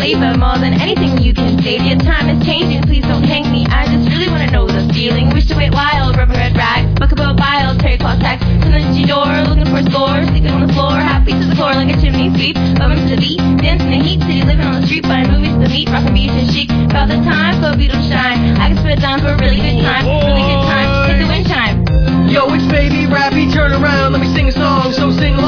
flavor more than anything you can say. Your time is changing, please don't hang me. I just really wanna know the feeling. Wish to wait wild, rubber red rag, book about bile, terry cloth tax. Coming to your door, looking for a score, sleeping on the floor, happy to the core like a chimney sweep. Bumping to the beat, dancing the heat, city living on the street, buying movies to the meat, rockin' beats and chic. About the time, so beat will shine. I can spit down for a really good time, really good time. Take the wind chime. Yo, it's Baby Rappy, turn around, let me sing a song. So sing